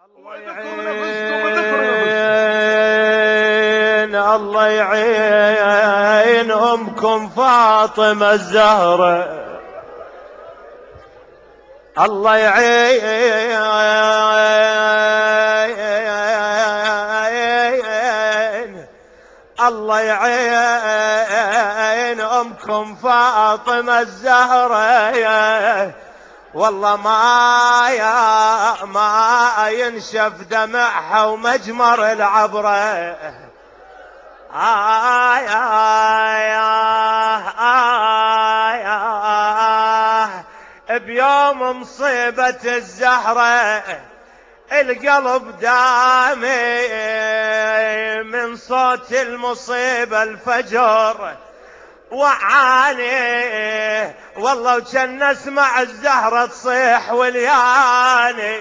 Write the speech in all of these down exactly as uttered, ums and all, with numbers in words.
الله يعين الله يعين أمكم فاطمة الزهرة. الله يعين الله يعين أمكم فاطمة الزهرة. والله ما يا ما ينشف دمعها ومجمر العبرة. آه آه آه آه بيوم مصيبة الزهرة القلب دامي من صوت المصيبة الفجر وعاني. والله وكان نسمع الزهرة تصيح ولياني.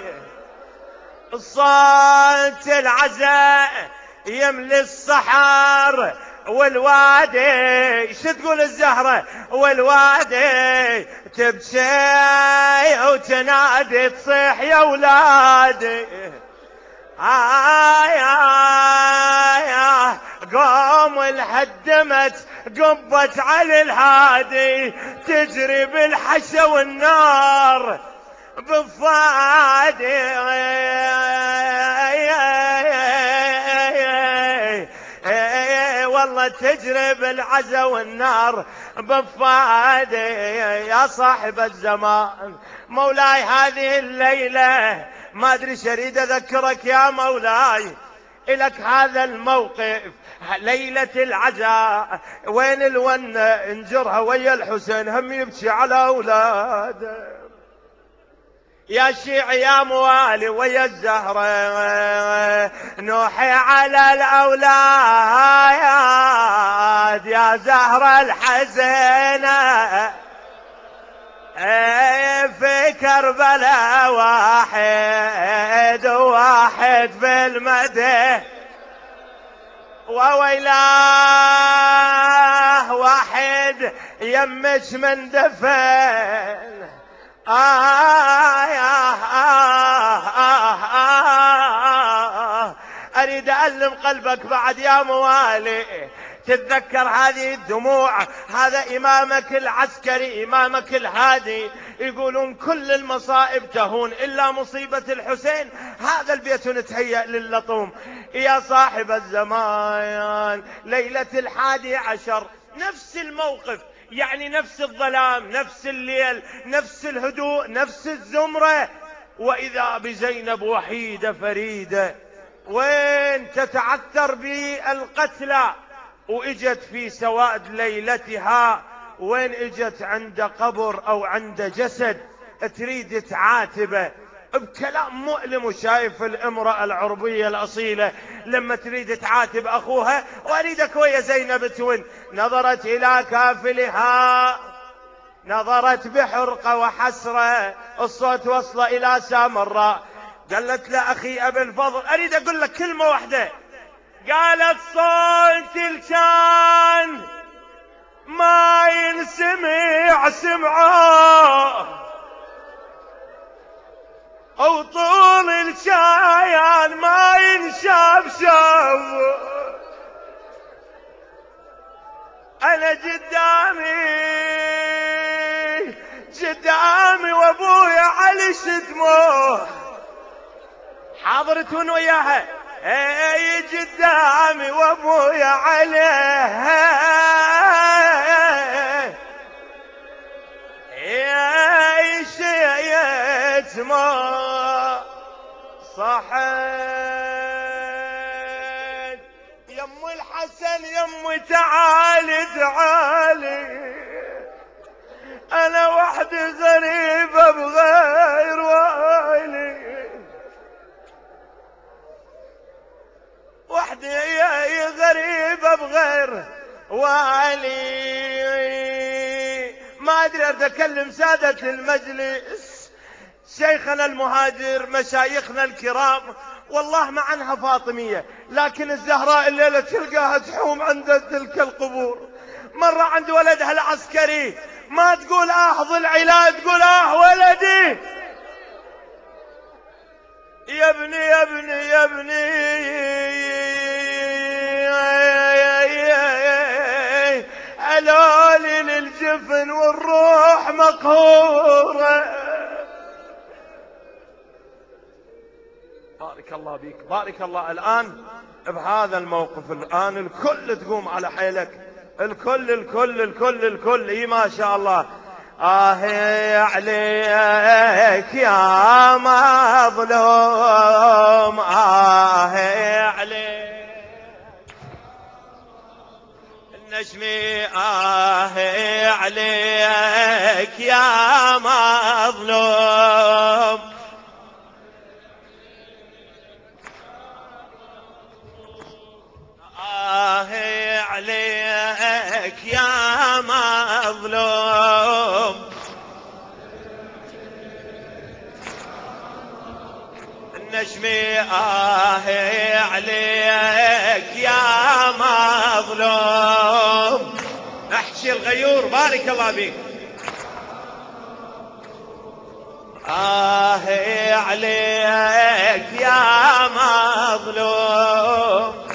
صوت العزاء يملي الصحار والوادي. شو تقول الزهرة؟ والوادي تبكي وتنادي تصيح يا ولادي. آه يا يا قوم الهدمت قبت على الهادي تجري بالحشا والنار بالفادي. والله تجري بالعزا والنار بالفادي. يا صاحب الزمان مولاي هذه الليلة ما أدري شريد أذكرك يا مولاي إلك هذا الموقف ليلة العزاء. وين الونة انجرها ويا الحسين هم يبكي على أولاده. يا شيع يا موالي ويا الزهرة نوحي على الأولاد يا زهرة الحزينة. في كربلاء واحد واحد في المدينة وويلاه واحد يمش من دفن. آه يا آه آه آه أريد ألم قلبك بعد يا موالي تتذكر هذه الدموع. هذا إمامك العسكري إمامك الهادي يقولون كل المصائب تهون إلا مصيبة الحسين. هذا البيت نتهيأ للطوم. يا صاحب الزمان ليلة الحادي عشر نفس الموقف، يعني نفس الظلام نفس الليل نفس الهدوء نفس الزمرة. وإذا بزينب وحيدة فريدة وين تتعثر بالقتلى وإجت في سواد ليلتها. وين إجت عند قبر أو عند جسد تريد تعاتبه بكلام مؤلم. وشايف الامرأة العربية الأصيلة لما تريد تعاتب أخوها وأريدك ويا زينب تون. نظرت إلى كافلها نظرت بحرقة وحسرة. الصوت وصل إلى سامراء قالت له أخي أبي الفضل أريد أقول لك كلمة واحدة. قالت صوت الكان ما ينسمع سمعه وطول الشايان ما ينشاف شافه. أنا قدامي قدامي وابويا علي شدمه حاضرتون وياها. اي قدامي وابويا عليه يا شيت ما صحيت. يم الحسن يم تعالي تعالي انا وحدي غريبة بغير والي. وحدي يا غريبة بغير والي. ما ادري اتكلم سادة المجلس شيخنا المهاجر مشايخنا الكرام والله مع عنها فاطمية لكن الزهراء الليلة تلقاها تحوم عند تلك القبور. مرة عند ولدها العسكري ما تقول آه ضلعي لا تقول آه ولدي. يا ابني يا ابني يا ابني علولي للجفن والروح مقهورة. بارك الله بيك، بارك الله. الآن بهذا الموقف الآن الكل تقوم على حيلك، الكل الكل الكل الكل. اي ما شاء الله. آه عليك يا مظلوم، آه عليك النجمي، آه عليك يا مظلوم. آه عليك يا مظلوم. النجمي آه عليك يا مظلوم. احشي الغيور، بارك الله بك. آه عليك يا مظلوم.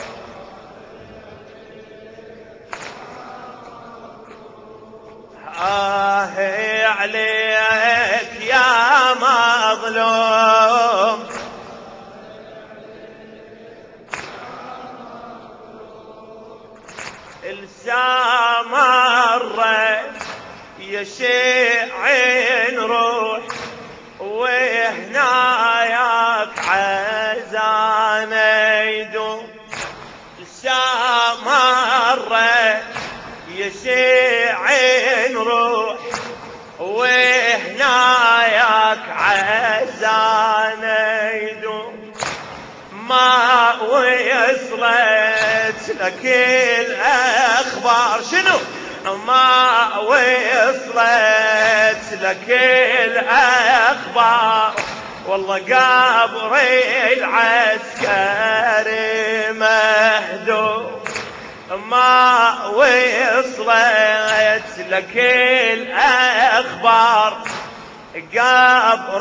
آه عليك يا مظلوم. السامرة يشيع روح وهناياك عزان يدوم. السامرة يشيع روح وهناياك عزان يدوم. ما وصلت لك الأخبار، شنو ما وصلت لك الأخبار، والله قبر العسكري مهدوم. ما وصلت لك الأخبار، قبر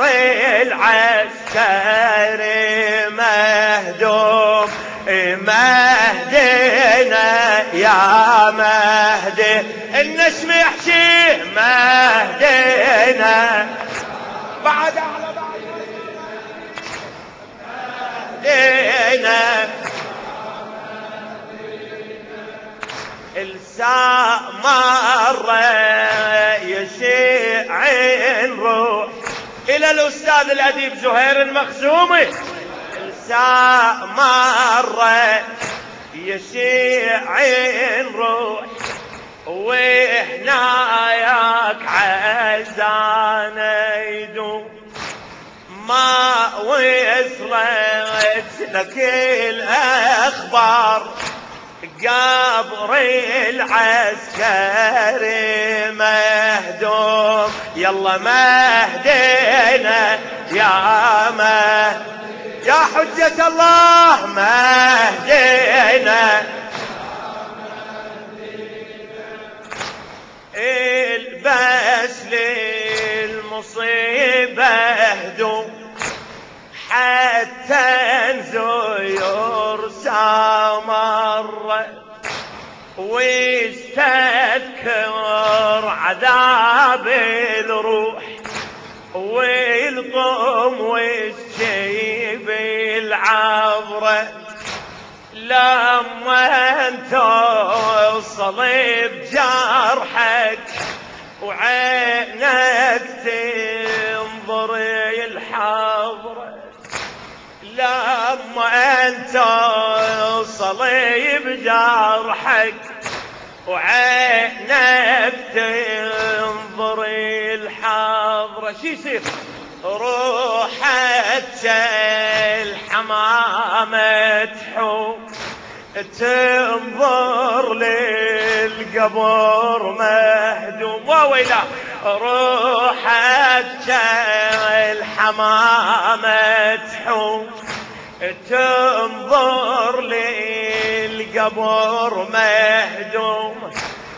العسكري مهدوم. مهدينا يا مهدي، النسم يحشي مهدينا. بعد اعلى بعد مهدينا. السامرة يشيع روح إلى الأستاذ الأديب زهير المخزومي. السامرة يشيع روح وهناياك عزان يدوم. ما وصلت لك الأخبار، قبر العسكري مهدوم. يلا مهدينا يا مهد يا حجة الله، مهدينا. البس للمصيبة هدوم حتى نزور سامر ويستذكر عذاب الروح ويلطم ويسجيب العبرة. لما توصل بجرحك وعينك تنظر الحبرة، لما انت توصل بجرحك وعينك تنظر الحبرة، شي يصير؟ روحك الحمامة تحوم تنظر للقبر مهدوم. وويلا روحك الحمامة تحوم تنظر للقبر مهدوم،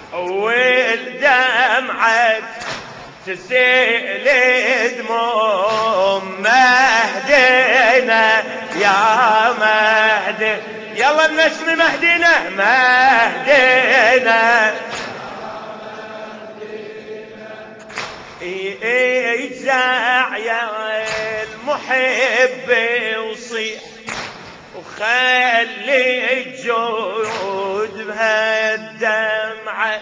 والدمعة تسيل دموم. مهدينا يا مهدي. يلا النسم مهدينا مهدينا يجزع يا المحب وصيح وخلي الجود بهالدمعة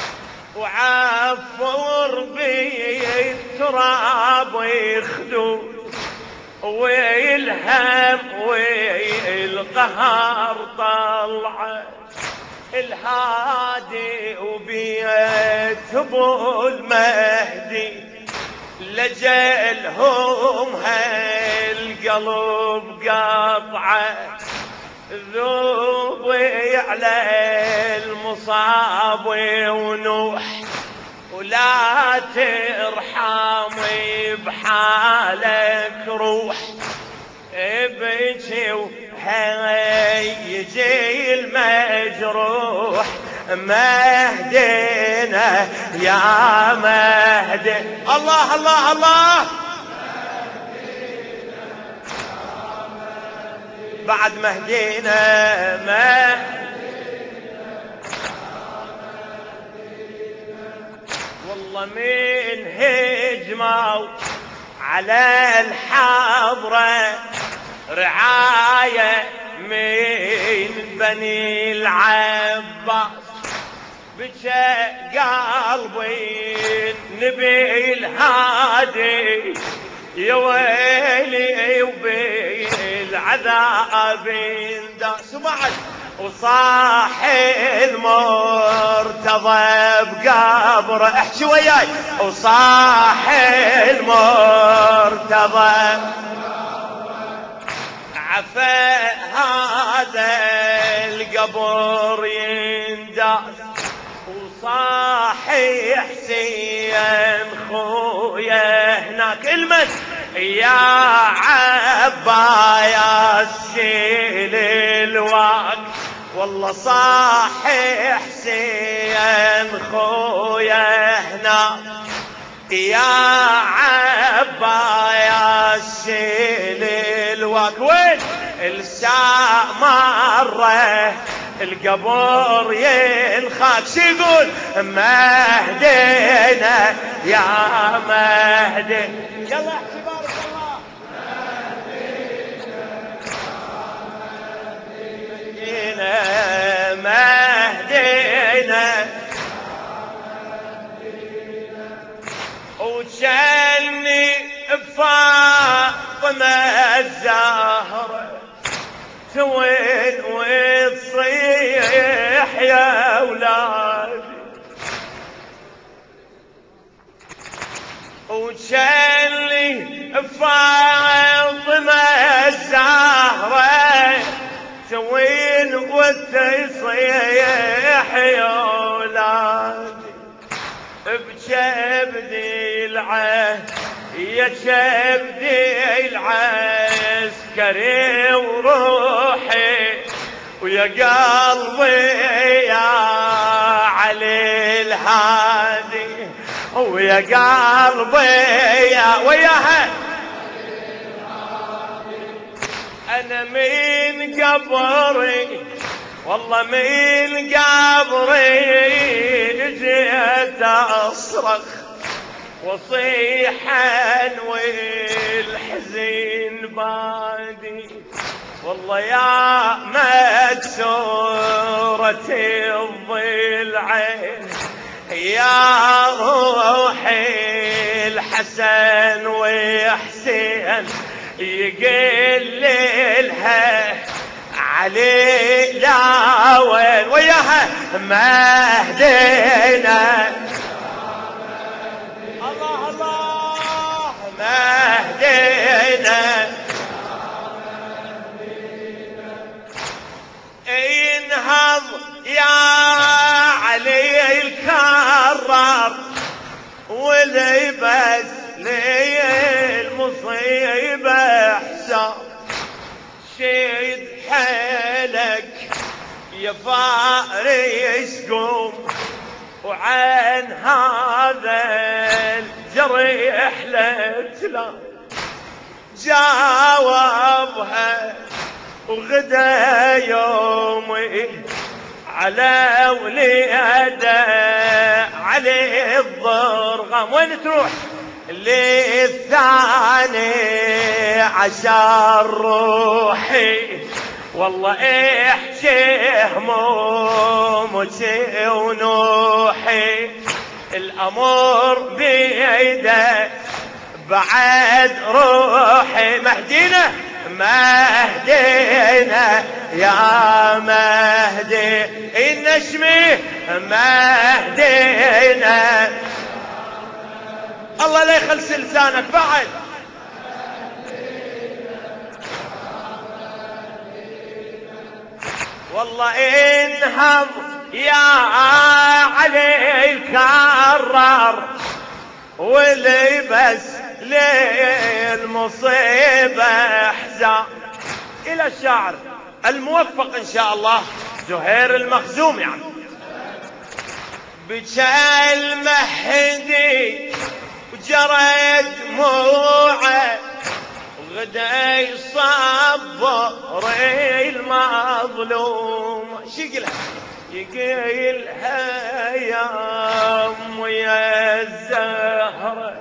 وعفور بالتراب ويخدو ويلهم والقهر طلعه الهادي وبيت ابو المهدي لجلهم هالقلب قطعه ذوبي على المصاب ونوح ولا ترحمي بحالك روح ابكي وهيجي المجروح مهدينا يا مهدي. الله الله الله بعد مهدينا مهدينا والله من هجموا على الحضرة رعاية من بني العباس بكى قلبي النبي الهادي يا ويلي وبالعذاب انداس بعد وصاح المرتضى بقبره احكي وياي وصاح المرتضى عفا هذا القبر ينداس وصاحي حسين خويا هناك المن يا عبايا شيل الوقت والله صاحي حسين خويا هناك يا عبايا شيل الوقت وين الساعة مرة القبر ينخاك شو يقول مهدينا يا مهدي. يلا احكي بارك الله مهدينا مهدينا وجني بفاطمة الزهرة توين وتصيح يا أولادي وجني بفاطمة الزهرة توين وتصيح يا أولادي بجبدي العهد يا جبدي العسكري وروحي ويا قلبي يا علي الهادي ويا قلبي يا وياها انا من قبري والله من قبري جيت اصرخ وصيحا والحزين بادي والله يا مكسورة الضلعين يا روحي الحسن وحسين يقل لها علي لا وين وياها مهدينا الله الله مهدينا انهض يا علي الكرار ولبس لي المصيبة حساب شيد حيلك يا فارس قوم وعن هذا الجريح لا تلام جاوبها وغدا يومي على وليده علي الضرغم. وين تروح للثاني عشر روحي والله احكي همومك ونوحي الامر بيده بعد روحي. مهدينا مهدينا يا مهدي النشمي مهدينا. الله لا يخلص لسانك بعد. والله انهض يا علي الكرر ولبس للمصيبة حزام. إلى الشاعر الموفق إن شاء الله زهير المخزومي يعني. بكى المهدي وجرى دموعه وغدا يصبر المظلوم. شو يقولها يقولها يا ام يا الزهره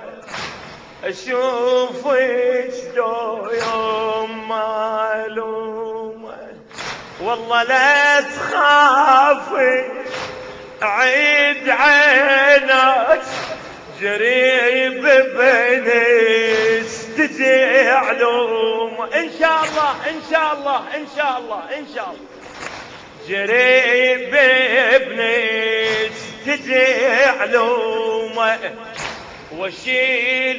اشوفك دو يوم معلومه والله لا تخافي عيد عينك جريب بنيس تجي علوم. ان شاء الله ان شاء الله ان شاء الله ان شاء الله جريب بنيس تجي علوم وشيل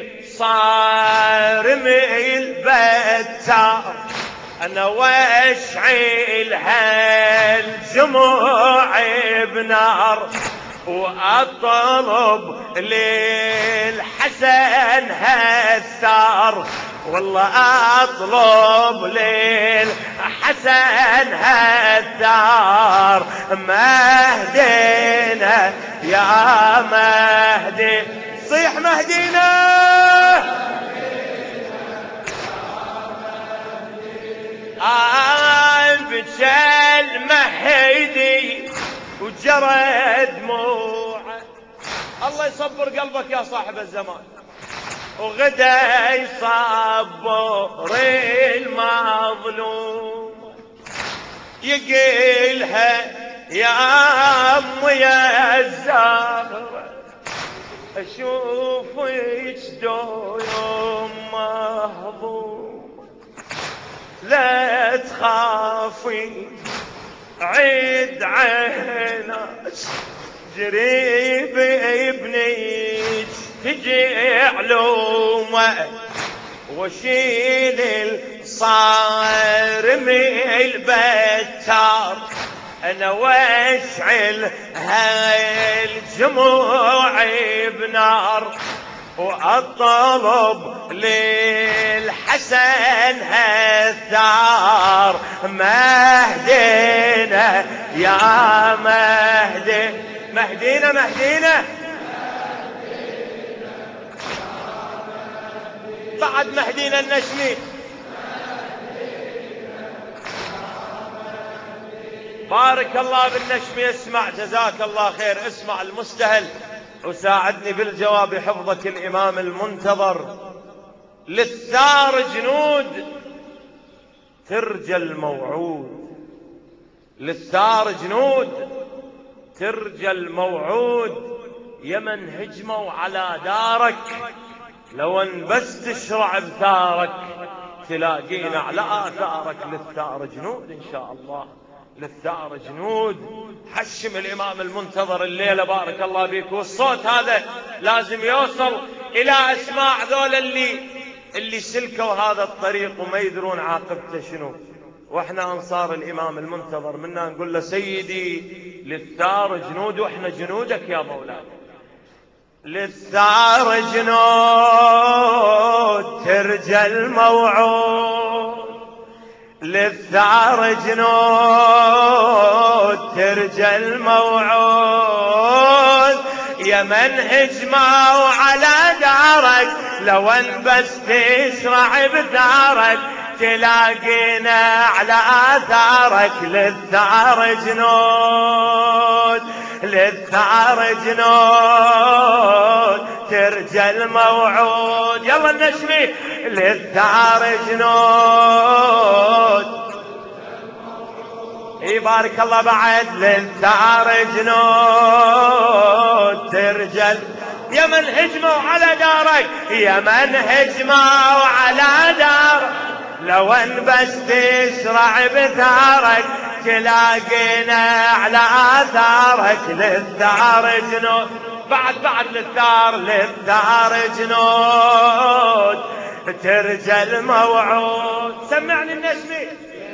الصارم البتار انا واشعل هالجموع بنار واطلب للحسن هالثار والله اطلب للحسن هالثار. مهدينا يا مهدي صيح مهدينا آه بكى المهدي وجرى دموعه. الله يصبر قلبك يا صاحب الزمان وغدا يصبر المظلوم يقيلها يا ام يا الزهره اشوفك دو يوم مهضوم لا تخافي عيد عينك جريب ابنك تجي علومه وشيل الصارم البتار انا واشعل هالجموع بنار واطلب للحسن هالثار. مهدينا يا مهدي مهدينا مهدينا بعد مهدينا النشمي. بارك الله بالنشمي. اسمع جزاك الله خير. اسمع المستهل وساعدني بالجواب حفظك الإمام المنتظر. للثار جنود ترجى الموعود للثار جنود ترجى الموعود يمن هجموا على دارك لو ان بس تشرع بثارك تلاقينا على آثارك. للثار جنود إن شاء الله للثار جنود. حشم الإمام المنتظر الليلة بارك الله بيك. والصوت هذا لازم يوصل إلى أسماع ذول اللي اللي سلكوا هذا الطريق وما يدرون عاقبته شنو. واحنا أنصار الإمام المنتظر منا نقول له سيدي للثار جنود واحنا جنودك يا مولاي. للثار جنود ترجى الموعود للثار جنود ترجى الموعود من هجموا على دارك لو ان بس تسرع بثارك تلاقينا على آثارك للثار جنود للثار جنود ترجى الموعود يلا النشمي للثار جنود يبارك الله بعد للثار جنود ترجل يا من هجموا على دارك يا من هجموا على دارك لو ان بس تسرع بثارك تلاقينا على آثارك للثار جنود بعد بعد للثار للثار جنود ترجى الموعود سمعني النشمي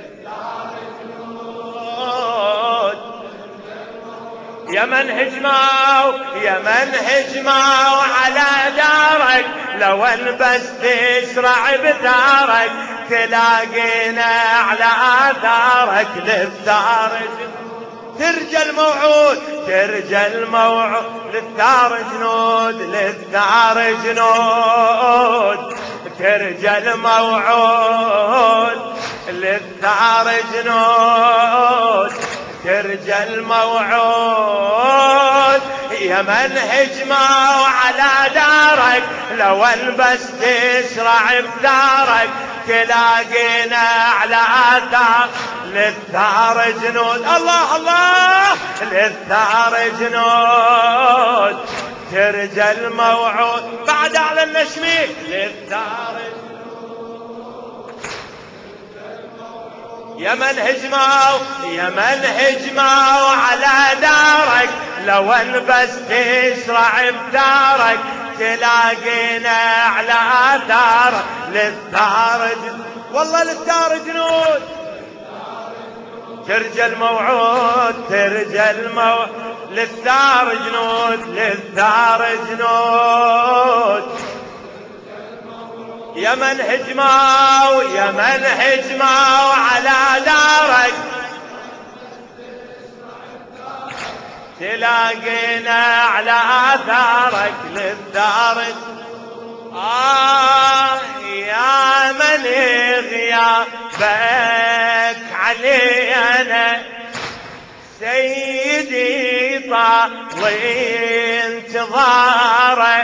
يا من هجموا يا من هجموا على دارك لو ان بس تسرع بثارك تلاقينا على آثارك للثار ترجى الموعود ترجى الموعود للثار جنود للثار جنود ترجى الموعود للثار جنود ترجى الموعود يا من هجموا على دارك لو ان بس تسرع بثارك تلاقينا على آثار للثار جنود الله الله للثار جنود ترجى الموعود بعد اعلى النشمي للثار يا من هجموا يا من هجموا على دارك لو ان بس تسرع بثارك تلاقينا على آثار للثار والله للثار جنود ترجى الموعود ترجى الموعود للثار جنود للثار جنود يا من هجموا يا من هجموا على دارك تلاقينا على آثارك للثار آه يا من غيابك علينا سيدي طال انتظارك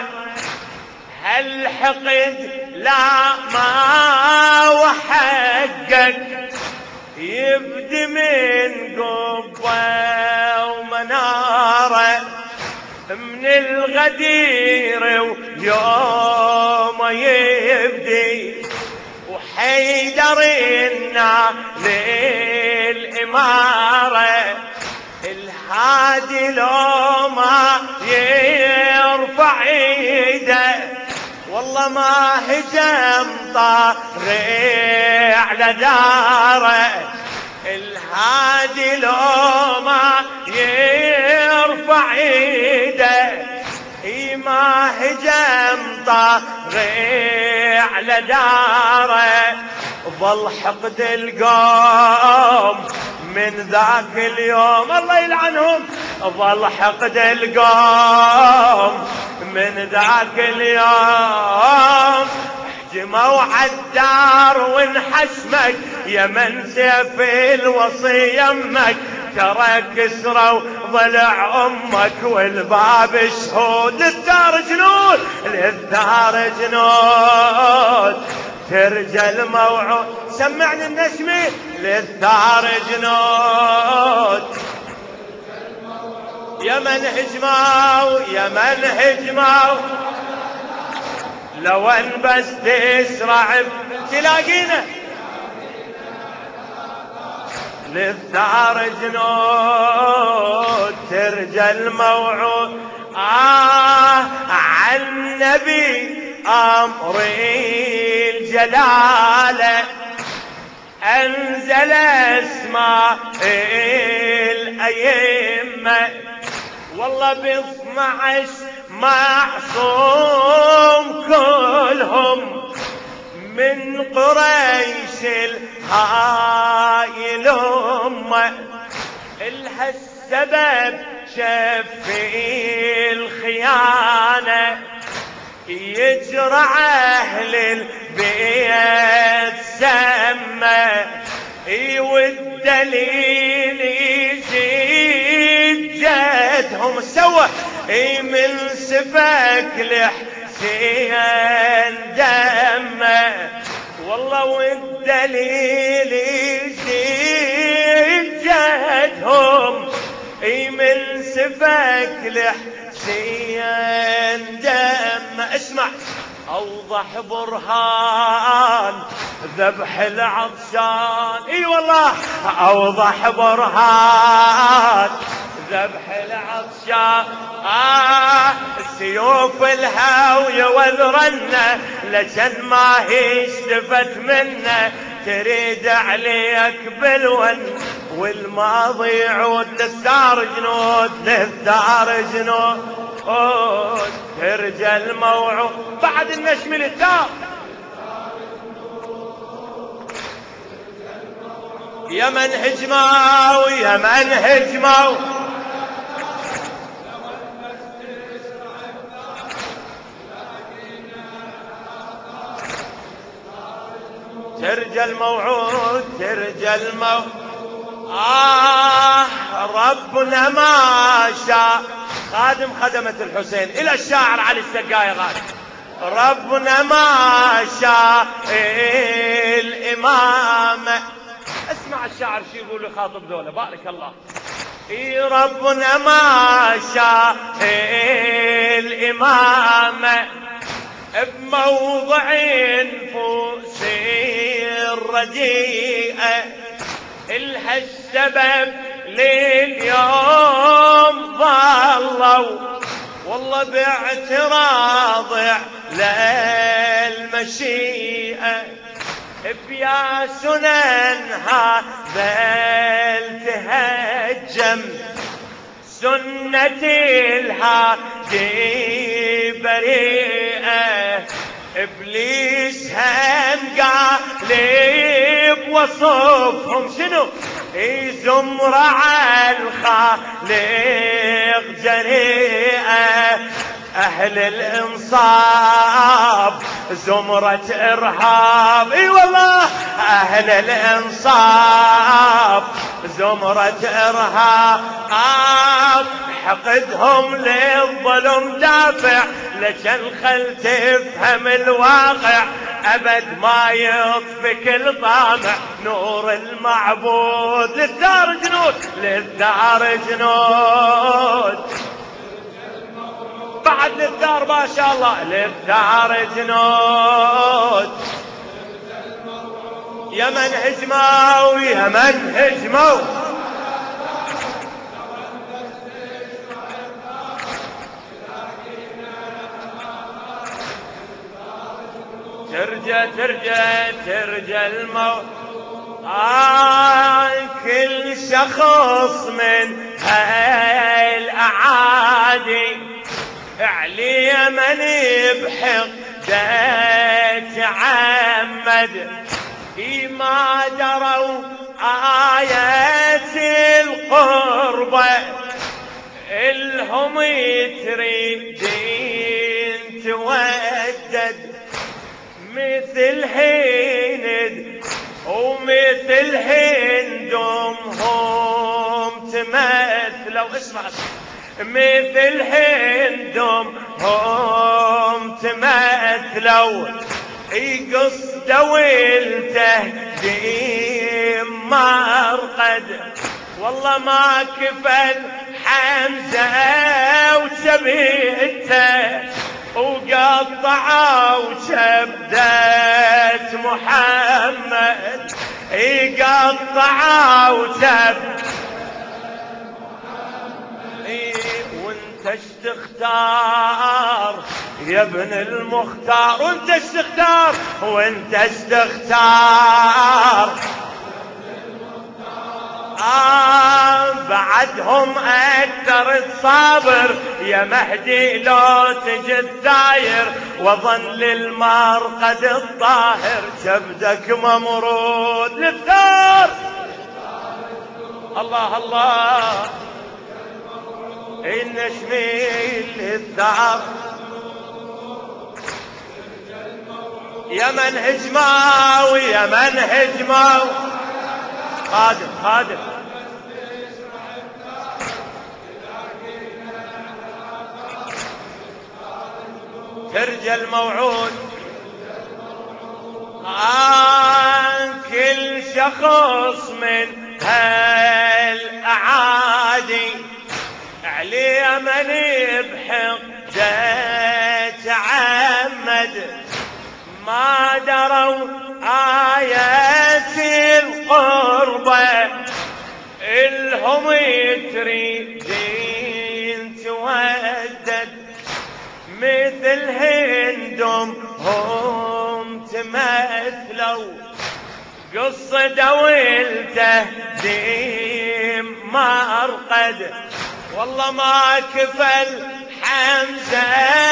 هالحقد لا ما وحقك يبدي من قبة ومنارة من الغدير ويوم يبدي وحيدر للإمارة الهادي لو ما يرفع ايده والله ما هجم طاري على داره الهادي لو ما يرفع ايده ما هجم طاري على داره ظل حقد القوم من ذاك اليوم الله يلعنهم ظل حقد القوم من ذاك اليوم هجموا عالدار وانحشمك يا من سيف الوصي يمك ترى كسروا ضلع امك والباب شهود للثار جنود للثار جنود ترجى الموعود سمعني النشمي للثار جنود يا من هجموا يا من هجموا لو ان بس تسرع تلاقينا للثار جنود ترجى الموعود آه عن نبي أمر الجلالة أنزل اسماء الأئمة والله باثنعش معصوم كلهم من قريش الهاي الأمة الها السبب شفي الخيانة يجرى أهل البيت سمى والدليل يزيد جدهم سوى من سفك لحسين دمه والله والدليل يزيد جدهم من سفك لحسين دم. اسمع اوضح برهان ذبح العطشان، اي والله اوضح برهان ذبح العطشان. آه سيوف الهاوية والرنة لجن ما هي اشتفت منه تريد عليك بالون والماضي يعود للثار جنود للثار جنود ترجى الموعود بعد النشم للثار يا من هجموا يا من هجموا ترجى الموعود ترجى الموعود. آه ربنا ما شاء خادم خدمة الحسين إلى الشاعر علي السقاية غادم ربنا ما شاء الإمامة. اسمع الشاعر شو يقول يخاطب ذولا بارك الله. اي ربنا ما شاء الإمامة بموضع نفوس الرديئة إلها السبب لليوم ظلوا والله باعتراض للمشيئة بيا سنن هذا التهجم سنة الهادي بريئة إبليس هم قالب وصفهم شنو زمرة على الخالق جريئة أهل الإنصاف زمرة إرهاب اي والله أهل الإنصاف زمرة إرهاب حقدهم للظلم دافع لجل خل تفهم الواقع أبد ما يطفي كل طامع نور المعبود للثار جنود للثار جنود بعد للثار ما شاء الله للثار جنود يا من هجموا يا من هجموا ترجى ترجى ترجى الموت. آه كل شخص من هالأعادي علي من بحق تعمد ما دروا آيات القربة الهم تريدين تودد مثل هند ومثل هندم هم تمثلوا اسمع مثل هندم هم تمثلوا قصدوا التهديم مرقد والله ما كفت حمزة وشبيهته وقطعوا شبدة محمد قطعوا شبدة وانت ايش تختار يا ابن المختار وانت ايش تختار وانت ايش تختار آه بعدهم اكثر تصابر يا مهدي لو تجي الثاير وظل المرقد الطاهر كبدك ممرود للثار الله الله النشميل الثار يا من هجماوي يا من هجماوي قادم قادم ترجى الموعود عن كل شخص من هالاعادي عليه من بحقده تعمد ما دروا آيات القربة الهم تريدين تودد مثل هندم هم تمثلوا قصة والتهديم ما أرقد والله ما كفل حمزة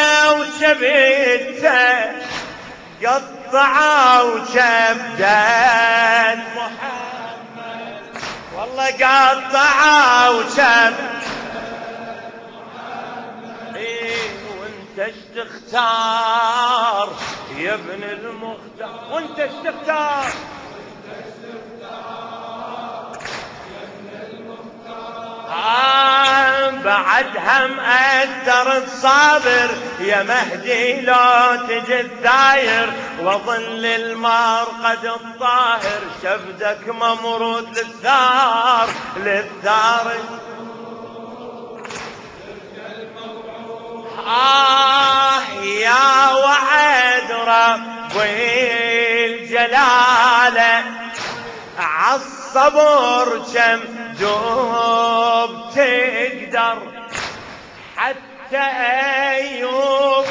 وشبيته قطعوا كبدات محمد والله قطعوا كبدات إيه وانت ايش تختار يا ابن المختار وانت ايش تختار آه بعد هم أقدر تصابر يا مهدي لو تجي الداير وظل المرقد الطاهر شبدك ممرود للثار للثار آه يا وعد ربي الجلالة عالصبر كم دوب تقدر حتى أيوب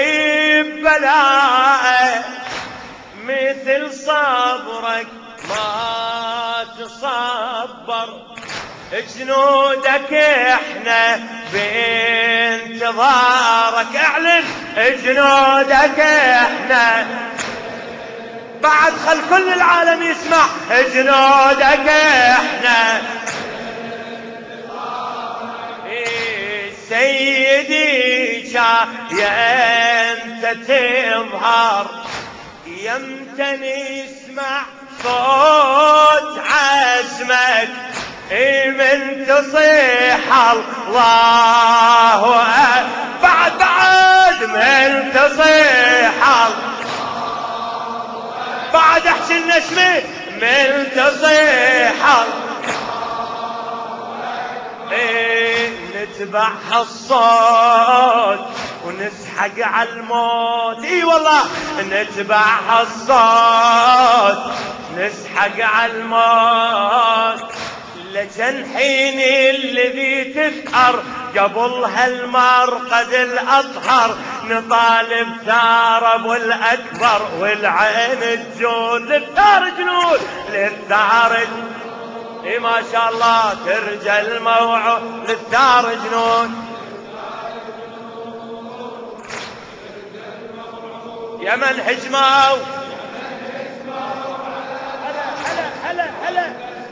بلاء مثل صبرك ما تصبر جنودك احنا بانتظارك اعلن جنودك احنا بعد خل كل العالم يسمع جنودك احنا إيه سيدي شا يا انت تظهر يمتى نسمع صوت عزمك إيه من تصيح الله بعد بعد من تصيح الله بعد احسن النسمة من تصيح ايه نتبع الصوت ونسحق على الموت اي والله نتبع الصوت نسحق على الموت لجن حين الذي تثأر قبل هالمرقد الأطهر نطالب ثار أبو الأكبر والعين تجود للثار جنود للثار اي ما شاء الله ترجى الموعود للثار جنود يا من هجموا هلا هلا هلا هلا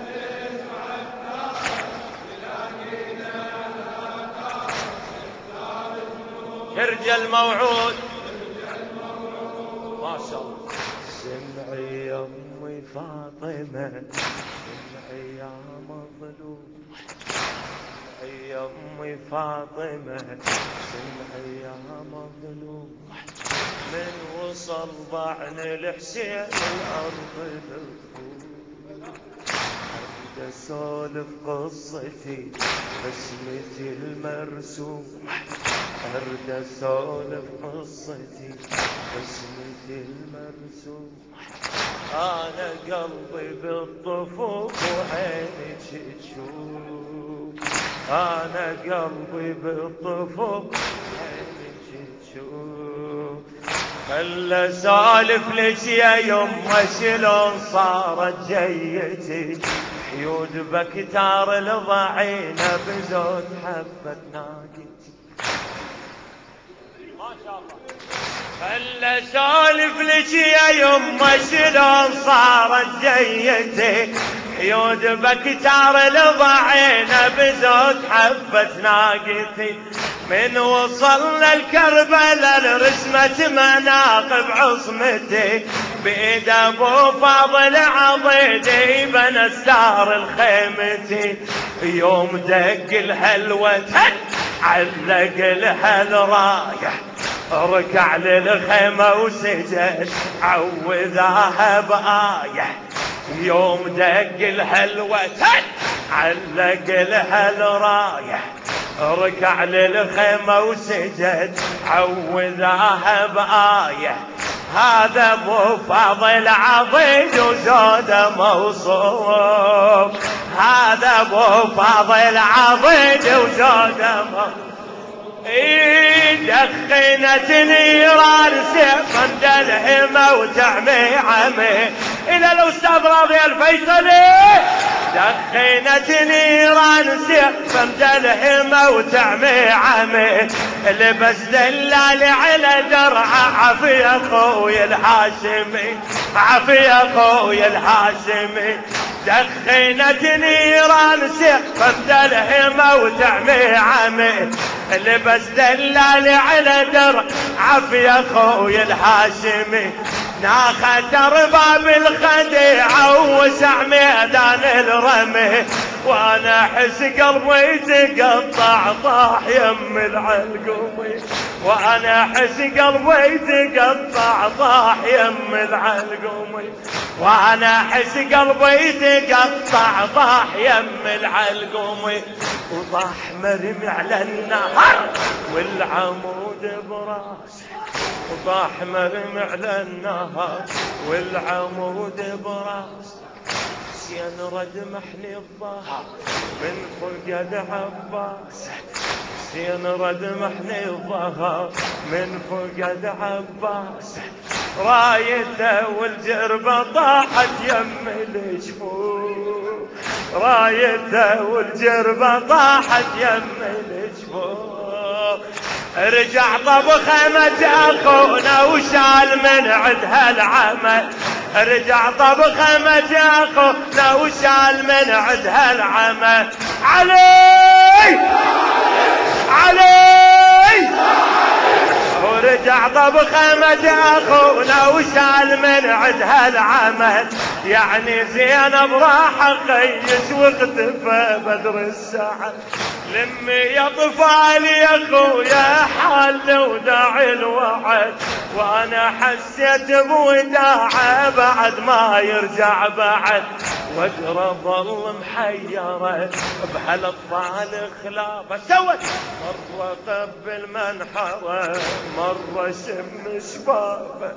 ترجى الموعود ما شاء الله سمعي يا امي فاطمه سمعي يا مظلوم سمعي يا امي فاطمه سمعي يا مظلوم من وصل ضعن الحسين الارض الفوق اريد اسولف قصتي بسمتي المرسوم اريد اسولف قصتي بسمتي المرسوم انا قلبي بالطفوف وعيني تشوف انا قلبي بالطفوف وعيني تشوف خلى سالف لك يا يمه شلون صارت جيتي حيود بكتار الضعينه بزود حبه ناقتي ما شاء الله خلى سالف لك يا يمه شلون صارت جيتي يودبك تار لضعينا بزود حبة ناقتي من وصلنا الكربلاء لرسمة مناقب عصمتي بإيد أبو فاضل عضيدي بنى ستار الخيمتي يوم دق الهلوة علق لها الراية ركع للخيمة وسجد عوذاها بآية يوم دق الهلوة علق لها الراية ركع للخيمة وسجد عوذاها بآية هذا ابو فاضل عضيد وزوده موصوف هذا ابو فاضل عضيد وزوده موصوف دخنت نيران سيفا دلهمة وتعمي عمي إلى الأستاذ راضي الفيصلي دخنت نيران سيفا دلهمة وتعمي عمي لبس دلال على درعه عفي أخوي الهاشمي عفي أخوي الهاشمي دخنت نيران سيفا دلهمة وتعمي عمي لبس دلال على درع عفي أخوي الهاشمي ناخت أرباب الخديعة ووسع ميدان الرمي وانا احس قلبي يتقطع طاح يم العلقومي وانا احس قلبي يتقطع طاح يم العلقومي وانا احس قلبي يتقطع طاح يم العلقومي وطاح مرمي على النهر والعمود براسه وطاح مرمي على النهر والعمود براسه حسين ردمحني الظهر من فقد عباس حسين ردمحني الظهر من فقد عباس رايته والجربة طاحت يم الجفوف رايته والجربة طاحت يم الجفوف رجع طب خيمة اخونا وشال من عدها العمل رجع طب خيمة اخونا وشال من عدها العمل علي علي ورجع طب خيمة اخونا وشال من عدها العمل يعني زينب راح خيش واختفى بدر الساعة لمي يا طفال يا اخويا حال وداعي الوعد وانا حسيت بوداعه بعد ما يرجع بعد واقرا ظل محيره بهالاطفال خلافه سوت مره قبل منحره مره شم شبابه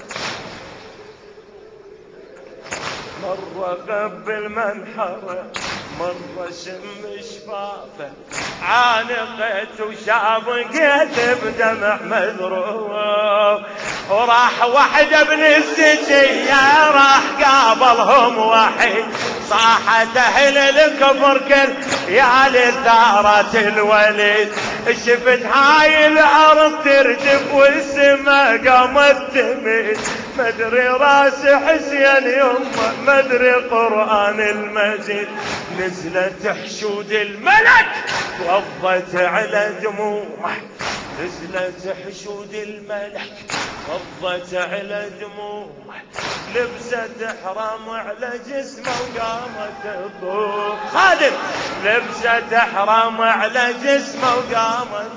مرة قبل منحره مرة شم شفافه عانقت وشابقت بدمع مذروب وراح وحده ابن السجية راح قابلهم وحيد صاحت اهل الكفر كل يا لثارة الوليد شفت هاي الارض ترجف والسما قامت تميد مدري راس حسين يمه مدري قرآن المجيد نزلت حشود الملك وضت على دموعه نزلت حشود الملك وضت على دموعه لبست حرام على جسمه وقامت تطوف خادم لبست حرام على جسمه وقامت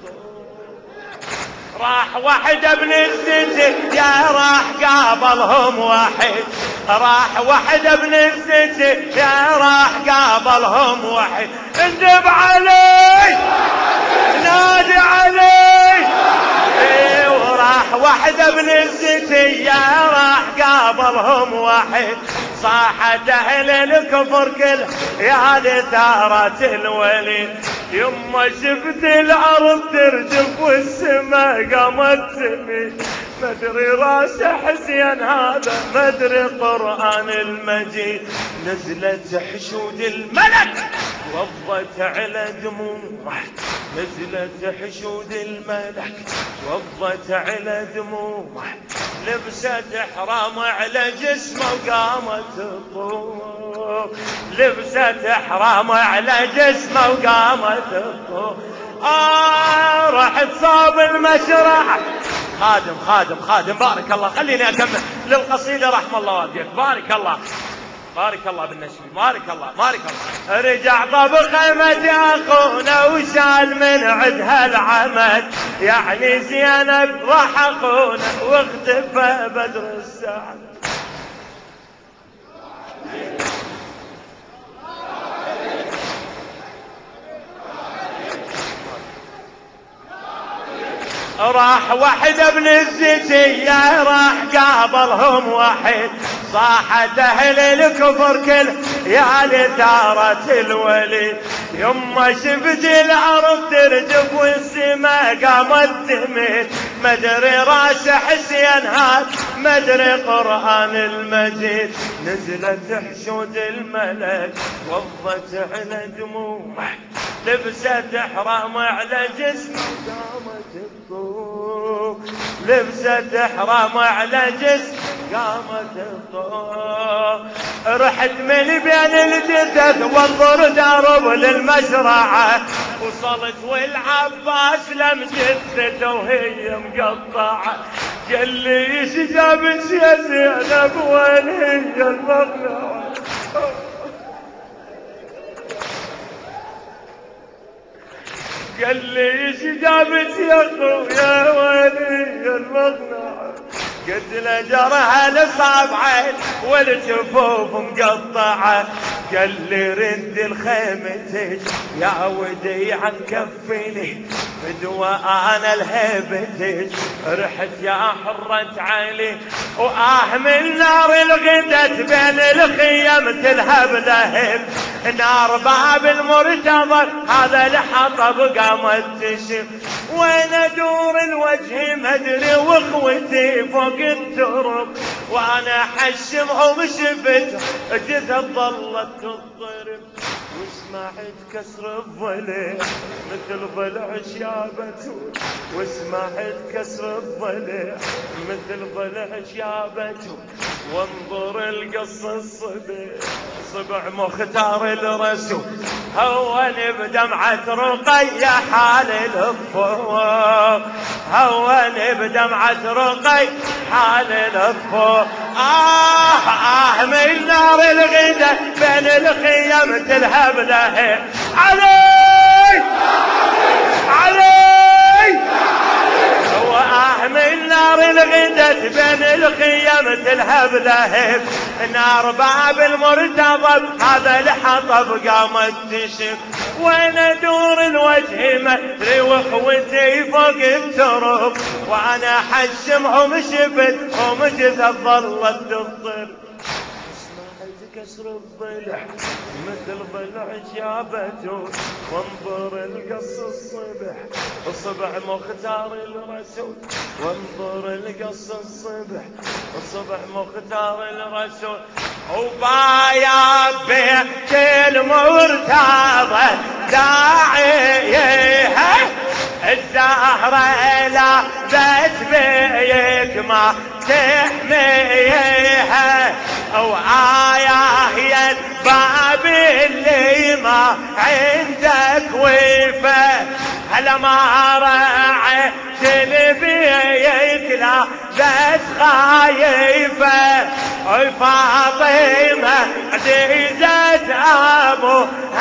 راح واحد ابن السجن يا راح قابلهم واحد راح واحد ابن السجن يا راح قابلهم واحد اندب علي نادي علي ايه وراح واحد ابن السجن يا راح قابلهم واحد صاحت اهل الكفر كل يا لثارة الوليد يما شفت الارض ترجف والسما قامت تميل مدري راس حسين هذا مدري قرآن المجيد نزلت حشود الملك وضت على دموعه نزلت حشود الملك وضت على دموعه لبست احرام على جسمه وقامت تطوف، لبست احرام على جسمه وقامت تطوف. آه رحت صوب المشرع. خادم خادم خادم بارك الله، خليني اكمل للقصيده رحم الله والديك. بارك الله بارك الله بالنشيد، بارك الله بارك الله. رجع طب خيمة اخونا وشال من عدها العمد، يعني زينب راح اخونا واختفى بدر السعد. راح وحد ابن الزكية راح قابلهم وحيد، صاحت اهل الكفر كل يا لثارة الولي. يما شفت الارض ترجف والسما قامت تميل، مدري راس حسين هاد مدري قرآن المجيد. نزلت حشود الملك وضت على دموع، لبست احرام على جسمه قامت تطوف، لبست احرام على جسمه قامت تطوف. رحت من بين الجثث وانظر درب للمشرعة، وصلت والعباس لم جثته وهي مقطعة. قال لي ايش جابك يا زينب وين هي المقنعة؟ قال لي ايش جابت يا خويا وين هي المقنعة؟ قلت له جرها لصابعين والجفوف مقطعة. قال لي رد الخيمتك يا ودي عن كفني بدوى انا لهيبتك. رحت يا حرة عيني واه من نار الغدت بين الخيم تلهب لهب، نار باب المرتضى هذا الحطب قامت تشف. وين ادور الوجه ما ادري واخوتي فوق الترب، وانا حشمهم شفت جثث ظلت تضرب. وسمعت كسر الضلع مثل ضلع شيابته، وسمعت كسر الضلع مثل ضلع شيابته. وانظر القص الصبع صبع مختار الرسول، هون بدمعة رقية حال الضفوف، هون بدمعة رقية حال الضفوف. آه آه من نار الغدة بين الخيم تلهب له. علي علي وآه من نار الغدة بين الخيم تلهب لهب، نار باب المرتضى هذا الحطب قامت تشف. وين ادور الوجه ما ادري واخوتي فوق الترب، وانا حشمهم شفت ومجثة ظلت تضرب. سمعت كسر الضلع مثل ضلع جابته، وانظر القص الصبح الصبح مختار الرسول، وانظر القص الصبح الصبح مختار الرسول. وبايا بيت المرتضى داعيها الزهرة لا بس بيك ما تحميها. وآياه يا الباب اللي ما عندك وفا، هلا ما راعي تلبيك لا بس خايفة. فاطمة عزيزة أبو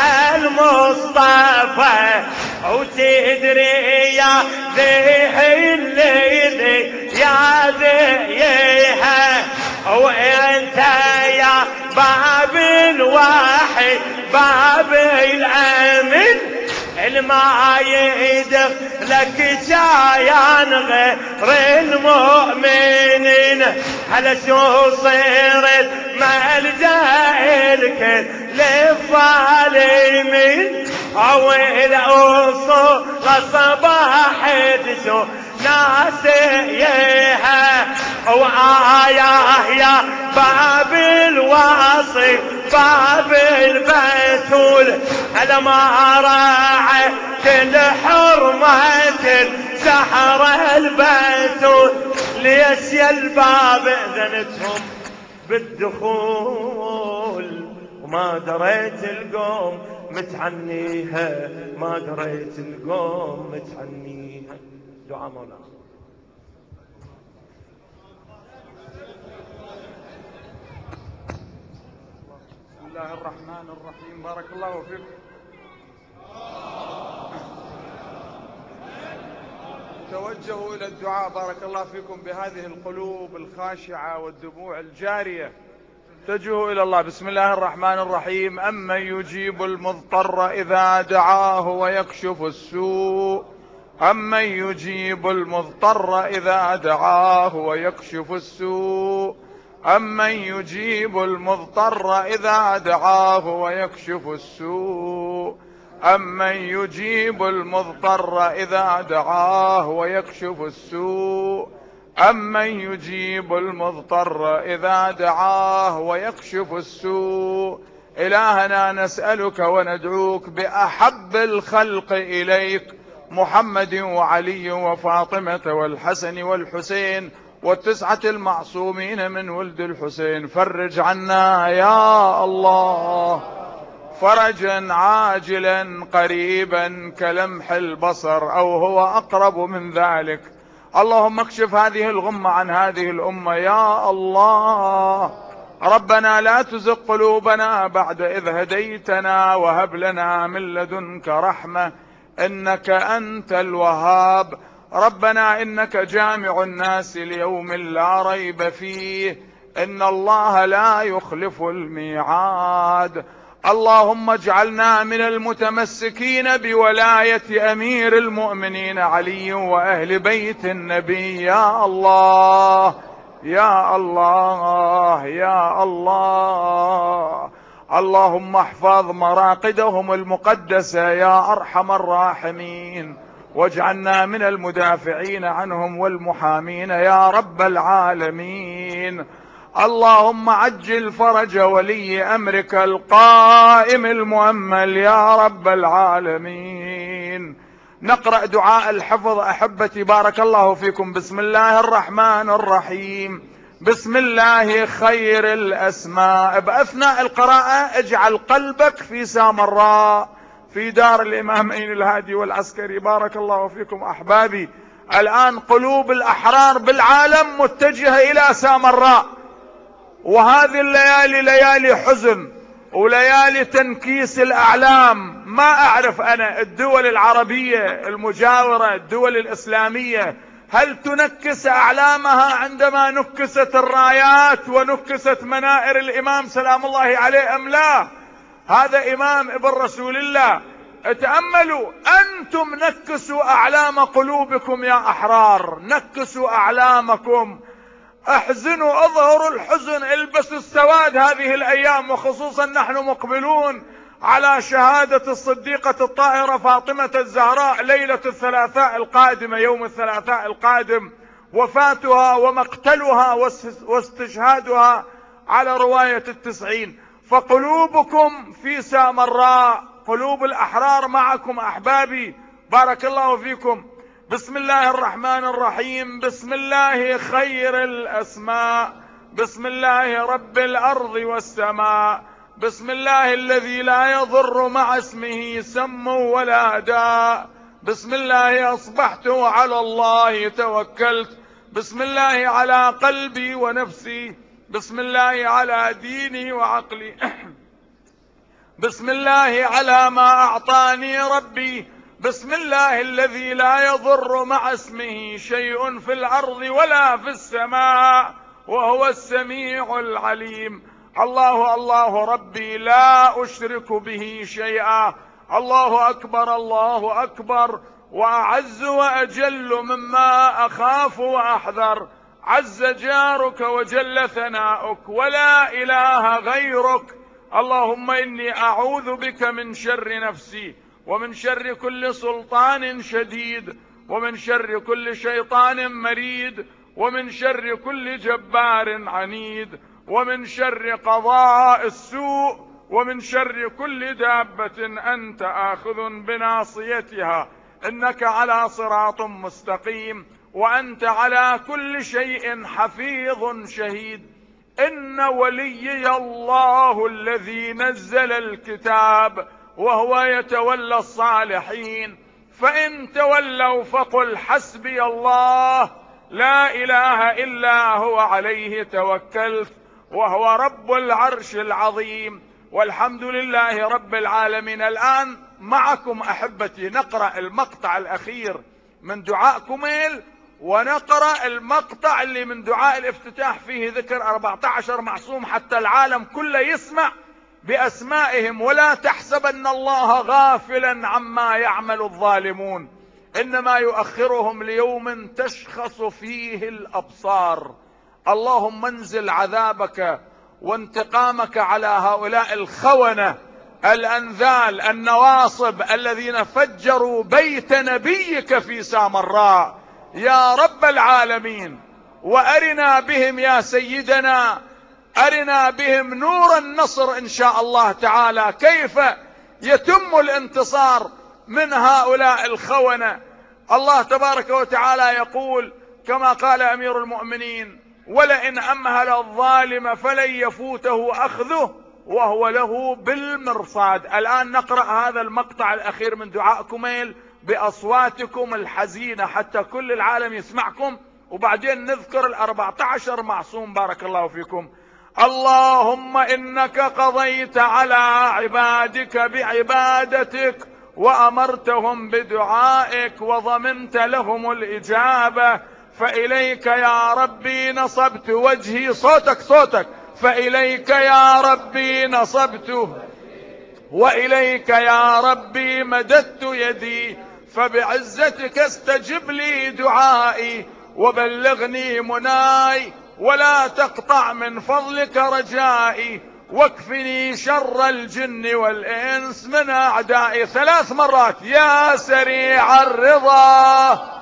هالمصطفى، وتدري يا ذي اللي ذي يا ذيها. وانت يا باب الواحد باب الامن، الما يدخلك شايان غير المؤمنين. هلا شو صيرت ملجأ الكل للظالمين، او الاصول صباح شو ناسيها. وآياه يا باب الواصي باب البتول، هلا ما راعت الحرمة سحر البتول. ليش يا الباب اذنتهم بالدخول وما دريت القوم متعنيها، ما دريت القوم متعنيها. دعاء مولانا. بسم الله الرحمن الرحيم. بارك الله فيكم. توجهوا إلى الدعاء بارك الله فيكم بهذه القلوب الخاشعة والدموع الجارية. اتجهوا إلى الله. بسم الله الرحمن الرحيم. أمن يجيب المضطر إذا دعاه ويكشف السوء أمن يجيب المضطر إذا دعاه ويكشف السوء أمن يجيب المضطر إذا دعاه ويكشف السوء أمن يجيب المضطر إذا دعاه ويكشف السوء أمن يجيب المضطر إذا دعاه ويكشف السوء. إلهنا نسألك وندعوك بأحب الخلق إليك محمد وعلي وفاطمة والحسن والحسين والتسعة المعصومين من ولد الحسين. فرج عنا يا الله فرجا عاجلا قريبا كلمح البصر أو هو أقرب من ذلك. اللهم اكشف هذه الغمة عن هذه الأمة يا الله. ربنا لا تزغ قلوبنا بعد إذ هديتنا وهب لنا من لدنك رحمة إنك أنت الوهاب. ربنا إنك جامع الناس ليوم لا ريب فيه إن الله لا يخلف الميعاد. اللهم اجعلنا من المتمسكين بولاية أمير المؤمنين علي وأهل بيت النبي يا الله يا الله يا الله. اللهم احفظ مراقدهم المقدسة يا أرحم الراحمين واجعلنا من المدافعين عنهم والمحامين يا رب العالمين. اللهم عجل فرج ولي أمرك القائم المؤمل يا رب العالمين. نقرأ دعاء الحفظ أحبتي بارك الله فيكم. بسم الله الرحمن الرحيم. بسم الله خير الأسماء. بأثناء القراءة اجعل قلبك في سامراء في دار الإمامين الهادي والعسكري. بارك الله فيكم أحبابي. الآن قلوب الأحرار بالعالم متجهة إلى سامراء، وهذه الليالي ليالي حزن وليالي تنكيس الأعلام. ما أعرف أنا الدول العربية المجاورة الدول الإسلامية هل تنكس أعلامها عندما نكست الرايات ونكست منائر الإمام سلام الله عليه أم لا؟ هذا إمام ابن رسول الله. اتأملوا أنتم نكسوا أعلام قلوبكم يا أحرار، نكسوا أعلامكم. احزنوا اظهروا الحزن، البسوا السواد هذه الايام، وخصوصا نحن مقبلون على شهادة الصديقة الطاهرة فاطمة الزهراء ليلة الثلاثاء القادمة، يوم الثلاثاء القادم وفاتها ومقتلها واستشهادها على رواية التسعين. فقلوبكم في سامراء، قلوب الأحرار معكم أحبابي بارك الله فيكم. بسم الله الرحمن الرحيم. بسم الله خير الأسماء. بسم الله رب الأرض والسماء. بسم الله الذي لا يضر مع اسمه سم ولا داء. بسم الله أصبحت وعلى الله توكلت. بسم الله على قلبي ونفسي. بسم الله على ديني وعقلي. بسم الله على ما أعطاني ربي. بسم الله الذي لا يضر مع اسمه شيء في الأرض ولا في السماء وهو السميع العليم. الله الله ربي لا أشرك به شيئا. الله أكبر الله أكبر وأعز وأجل مما أخاف وأحذر. عز جارك وجل ثناؤك ولا إله غيرك. اللهم إني أعوذ بك من شر نفسي ومن شر كل سلطان شديد ومن شر كل شيطان مريد ومن شر كل جبار عنيد ومن شر قضاء السوء ومن شر كل دابة أنت آخذ بناصيتها إنك على صراط مستقيم. وأنت على كل شيء حفيظ شهيد. إن وليي الله الذي نزل الكتاب وهو يتولى الصالحين. فإن تولوا فقل حسبي الله لا إله إلا هو عليه توكلت وهو رب العرش العظيم. والحمد لله رب العالمين. الآن معكم أحبتي نقرأ المقطع الأخير من دعاء كميل، ونقرأ المقطع اللي من دعاء الافتتاح فيه ذكر أربعة عشر معصوم حتى العالم كله يسمع بأسمائهم. ولا تحسبن الله غافلا عما يعمل الظالمون، إنما يؤخرهم ليوم تشخص فيه الأبصار. اللهم انزل عذابك وانتقامك على هؤلاء الخونة الأنذال النواصب الذين فجروا بيت نبيك في سامراء يا رب العالمين. وأرنا بهم يا سيدنا، أرنا بهم نور النصر إن شاء الله تعالى، كيف يتم الانتصار من هؤلاء الخونة. الله تبارك وتعالى يقول كما قال أمير المؤمنين: ولئن أمهل الظالم فلن يفوته أخذه وهو له بالمرصاد. الآن نقرأ هذا المقطع الأخير من دعاء كميل بأصواتكم الحزينة حتى كل العالم يسمعكم، وبعدين نذكر الأربعة عشر معصوم. بارك الله فيكم. اللهم إنك قضيت على عبادك بعبادتك وأمرتهم بدعائك وضمنت لهم الإجابة، فإليك يا ربي نصبت وجهي. صوتك صوتك. فإليك يا ربي نصبت وإليك يا ربي مددت يدي، فبعزتك استجب لي دعائي وبلغني مناي ولا تقطع من فضلك رجائي، واكفني شر الجن والإنس من أعدائي. ثلاث مرات. يا سريع الرضا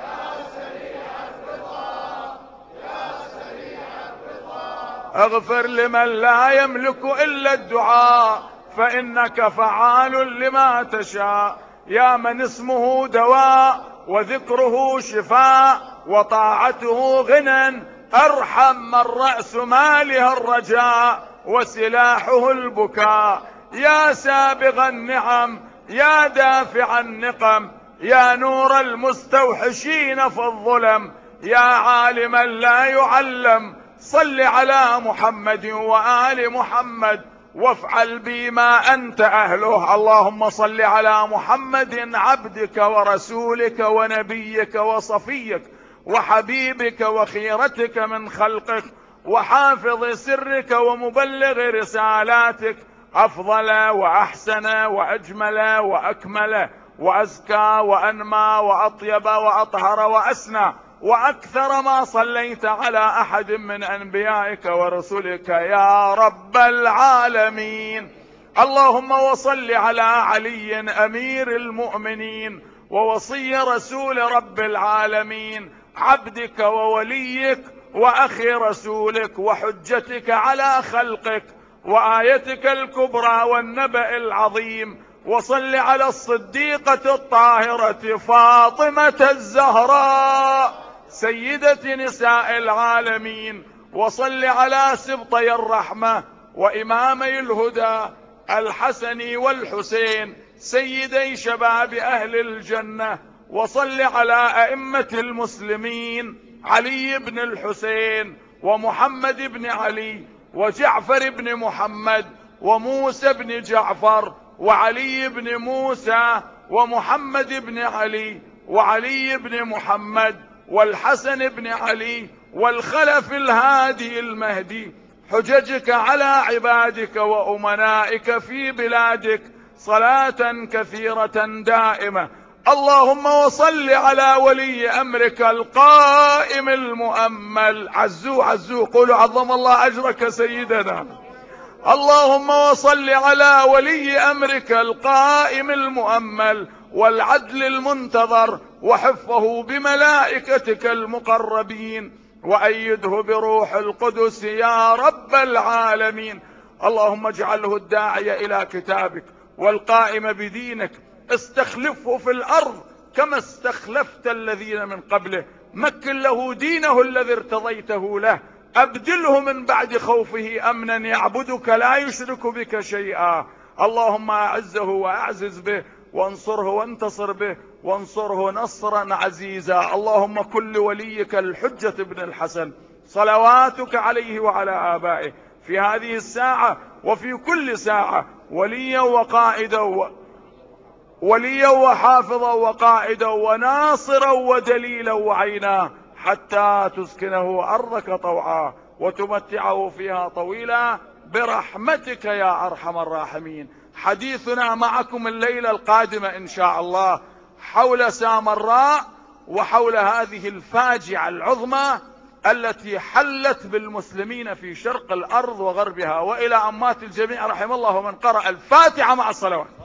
اغفر لمن لا يملك إلا الدعاء فإنك فعال لما تشاء. يا من اسمه دواء وذكره شفاء وطاعته غنى، أرحم من رأس ماله الرجاء وسلاحه البكاء. يا سابغ النعم يا دافع النقم يا نور المستوحشين في الظلم، يا عالما لا يعلم صل على محمد وآل محمد وافعل بي ما أنت أهله. اللهم صل على محمد عبدك ورسولك ونبيك وصفيك وحبيبك وخيرتك من خلقك وحافظ سرك ومبلغ رسالاتك، أفضل وأحسن وأجمل وأكمل وأزكى وأنمى وأطيب وأطهر وأسنى وأكثر ما صليت على أحد من أنبيائك ورسلك يا رب العالمين. اللهم وصل على علي أمير المؤمنين ووصي رسول رب العالمين، عبدك ووليك وأخي رسولك وحجتك على خلقك وآيتك الكبرى والنبأ العظيم. وصل على الصديقة الطاهرة فاطمة الزهراء سيدة نساء العالمين. وصل على سبطي الرحمة وإمامي الهدى الحسن والحسين سيدي شباب أهل الجنة. وصل على أئمة المسلمين علي بن الحسين ومحمد بن علي وجعفر بن محمد وموسى بن جعفر وعلي بن موسى ومحمد بن علي وعلي بن محمد والحسن بن علي والخلف الهادي المهدي، حججك على عبادك وأمنائك في بلادك صلاة كثيرة دائمة. اللهم وصل على ولي أمرك القائم المؤمل. عزو عزو قولوا عظم الله أجرك سيدنا. اللهم وصل على ولي أمرك القائم المؤمل والعدل المنتظر وحفه بملائكتك المقربين وأيده بروح القدس يا رب العالمين. اللهم اجعله الداعي إلى كتابك والقائم بدينك، استخلفه في الأرض كما استخلفت الذين من قبله مكن له دينه الذي ارتضيته له، أبدله من بعد خوفه أمنا يعبدك لا يشرك بك شيئا. اللهم أعزه وأعزز به، وانصره وانتصر به، وانصره نصرا عزيزا. اللهم كل وليك الحجة بن الحسن صلواتك عليه وعلى آبائه في هذه الساعة وفي كل ساعة وليا وقائدا و... وليا وحافظا وقائدا وناصرا ودليلا وعينا، حتى تسكنه أرضك طوعا وتمتعه فيها طويلا برحمتك يا أرحم الراحمين. حديثنا معكم الليلة القادمة إن شاء الله حول سامراء، وحول هذه الفاجعة العظمى التي حلت بالمسلمين في شرق الأرض وغربها. وإلى أن مات الجميع رحم الله من قرأ الفاتحة مع الصلوات.